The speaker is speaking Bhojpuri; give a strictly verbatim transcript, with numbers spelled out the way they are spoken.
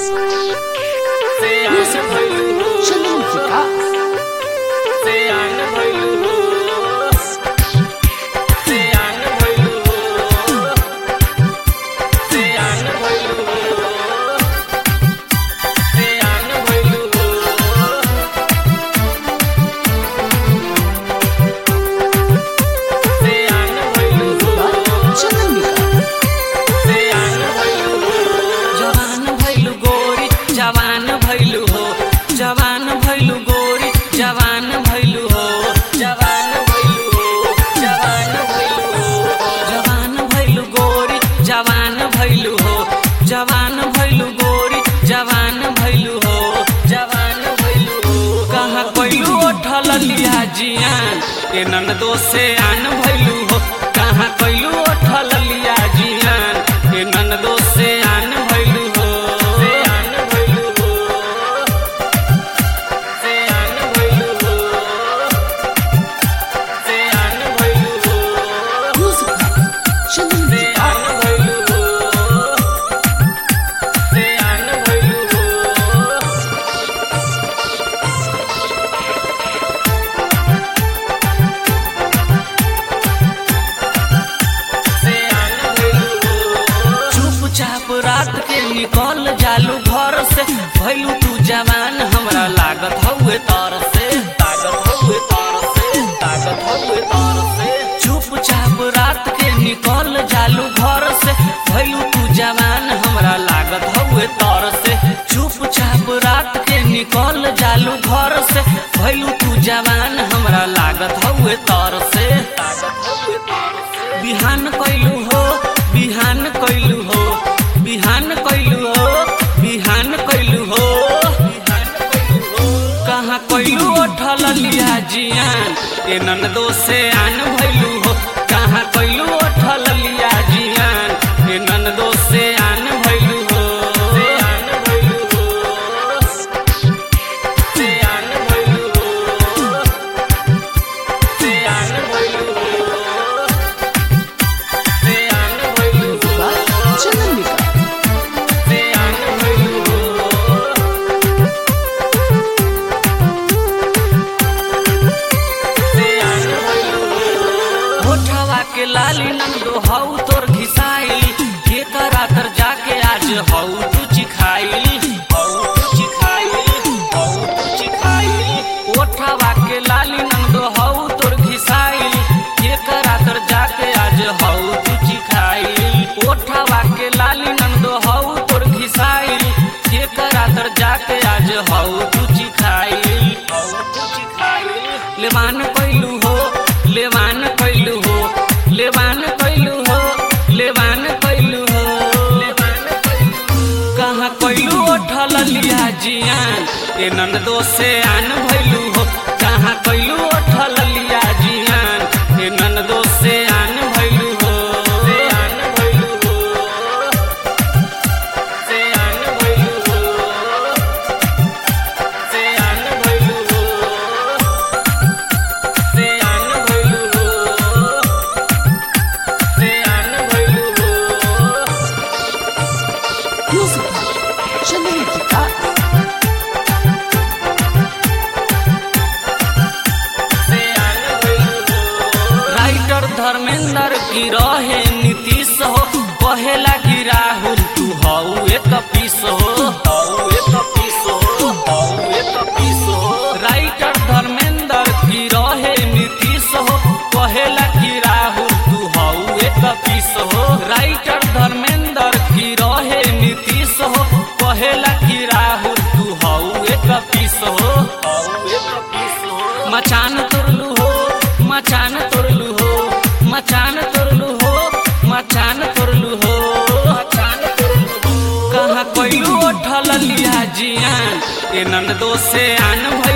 जियान ए ननदो से आन भइलू हो कहाँ कइलू उठल लिया जियान ए ननदो से आन भइलू हो से आन भइलू हो से आन भइलू हो से आन भइलू हो से आन भइलू हो से आन भइलू हो रात के निकल जालू घर से भइलू तू जवान हमरा लागत हउए तार से ताकत हउए तार से ताकत हउए तार से चुपचाप रात के निकल जालू घर से भइलू तू जवान हमरा लागत हउए तार से चुपचाप रात के निकल जालू घर से भइलू तू जवान हमरा लागत हउए तार से ताकत हउए तार से बिहान कइलू हो बिहान कइलू हो बिहान कइलू हो बिहान कइलू हो कहाँ कइलू उठल लिया जियान ए ननदो से आन भइलू हो कहाँ कइलू उठल लिया जियान ए ननदो से आन भइलू हो से आन भइलू हो से आन भइलू हो से आन भइलू हो से आन भइलू हो चंदन के लाली नंदो हऊ तोर घिसाई के करातर जाके आज हऊ तू चिखाई हऊ तू चिखाई हऊ तू चिखाई ओठवा के लाली नंदो हऊ तोर घिसाई के करातर जाके आज हऊ तू चिखाई ओठवा के लाली नंदो हऊ तोर घिसाई के करातर जाके आज हऊ तू चिखाई हऊ तू चिखाई लेवान कइलू हो लेवान कइलू हो लेवान कइलू हो लेवान कइलू हो कहाँ कइलू उठल लिया जियान ए ननदो से आन भइलू हो कहाँ कइलू उठल लिया जियान ए ननदो से आन भइलू हो से आन भइलू हो से आन भइलू हो से आन भइलू हो से आन भइलू हो राइटर धर्मेंद्र की रहे नीतीश हो कहेला कि राहुल तू हऊ एक पीस हो हऊ एक पीस हो हऊ एक पीस हो राइटर धर्मेंद्र की रहे नीतीश हो कहेला कि राहुल तू हऊ एक पीस हो राइटर धर्मेंद्र की रहे नीतीश हो कहेला कि राहुल तू हऊ एक पीस हो हऊ एक पीस हो मचान तोड़लू हो मचान तोड़लू हो मचान तोड़लू हो मचान तोड़लू हो मचान तोड़लू हो कहाँ कइलू उठल लिया जियान ए ननदो से आन